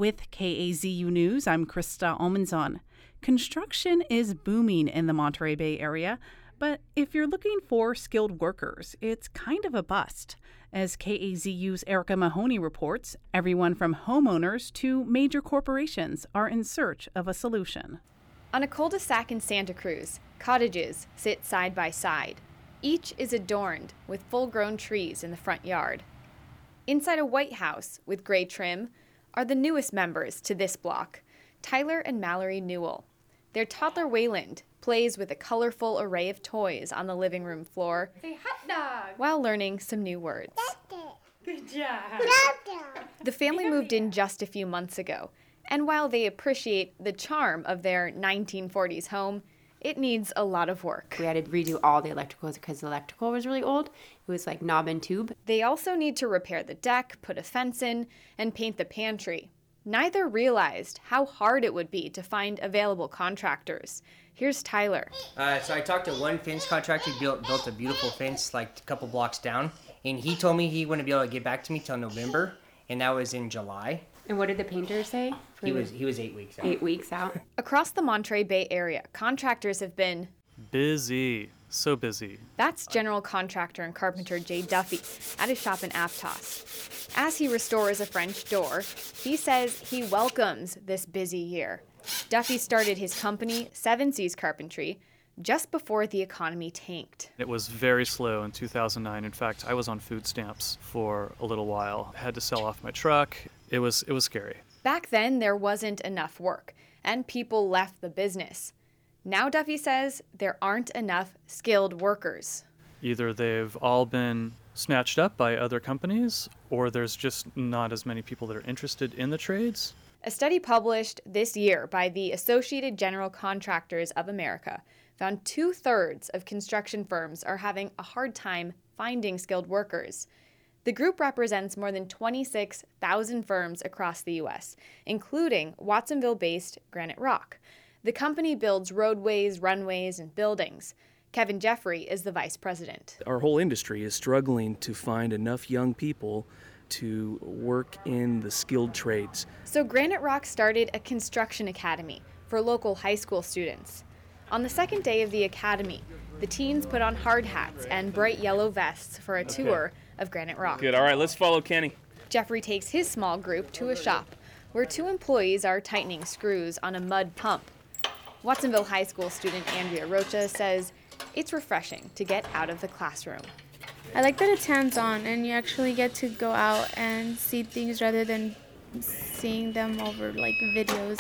With KAZU News, I'm Krista Almanzon. Construction is booming in the Monterey Bay area, but if you're looking for skilled workers, it's kind of a bust. As KAZU's Erica Mahoney reports, everyone from homeowners to major corporations are in search of a solution. On a cul-de-sac in Santa Cruz, cottages sit side by side. Each is adorned with full-grown trees in the front yard. Inside a white house with gray trim are the newest members to this block, Tyler and Mallory Newell. Their toddler Wayland plays with a colorful array of toys on the living room floor. Say hot dog! While learning some new words. Good job! The family moved in just a few months ago, and while they appreciate the charm of their 1940s home, it needs a lot of work. We had to redo all the electricals because the electrical was really old. It was like knob and tube. They also need to repair the deck, put a fence in, and paint the pantry. Neither realized how hard it would be to find available contractors. Here's Tyler. So I talked to one fence contractor who built a beautiful fence like a couple blocks down, and he told me he wouldn't be able to get back to me till November, and that was in July. And what did the painter say? He was 8 weeks out. 8 weeks out. Across the Monterey Bay area, contractors have been busy. So busy. That's general contractor and carpenter Jay Duffy at his shop in Aptos. As he restores a French door, he says he welcomes this busy year. Duffy started his company, Seven Seas Carpentry, just before the economy tanked. It was very slow in 2009. In fact, I was on food stamps for a little while. I had to sell off my truck. It was scary. Back then, there wasn't enough work, and people left the business. Now, Duffy says, there aren't enough skilled workers. Either they've all been snatched up by other companies, or there's just not as many people that are interested in the trades. A study published this year by the Associated General Contractors of America found 2/3 of construction firms are having a hard time finding skilled workers. The group represents more than 26,000 firms across the U.S., including Watsonville-based Granite Rock. The company builds roadways, runways, and buildings. Kevin Jeffrey is the vice president. Our whole industry is struggling to find enough young people to work in the skilled trades. So Granite Rock started a construction academy for local high school students. On the second day of the academy, the teens put on hard hats and bright yellow vests for a tour of Granite Rock. Good, all right, let's follow Kenny. Jeffrey takes his small group to a shop where 2 employees are tightening screws on a mud pump. Watsonville High School student Andrea Rocha says it's refreshing to get out of the classroom. I like that it's hands-on and you actually get to go out and see things rather than seeing them over like videos.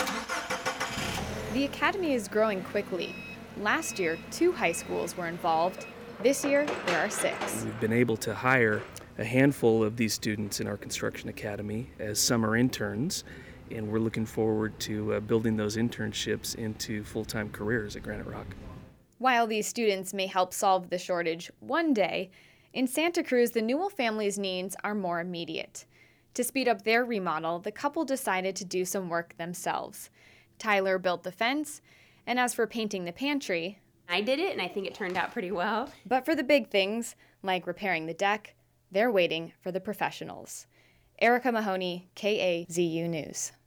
The academy is growing quickly. Last year, 2 high schools were involved. This year, there are 6. We've been able to hire a handful of these students in our construction academy as summer interns, and we're looking forward to building those internships into full-time careers at Granite Rock. While these students may help solve the shortage one day, in Santa Cruz, the Newell family's needs are more immediate. To speed up their remodel, the couple decided to do some work themselves. Tyler built the fence, and as for painting the pantry, I did it, and I think it turned out pretty well. But for the big things, like repairing the deck, they're waiting for the professionals. Erica Mahoney, KAZU News.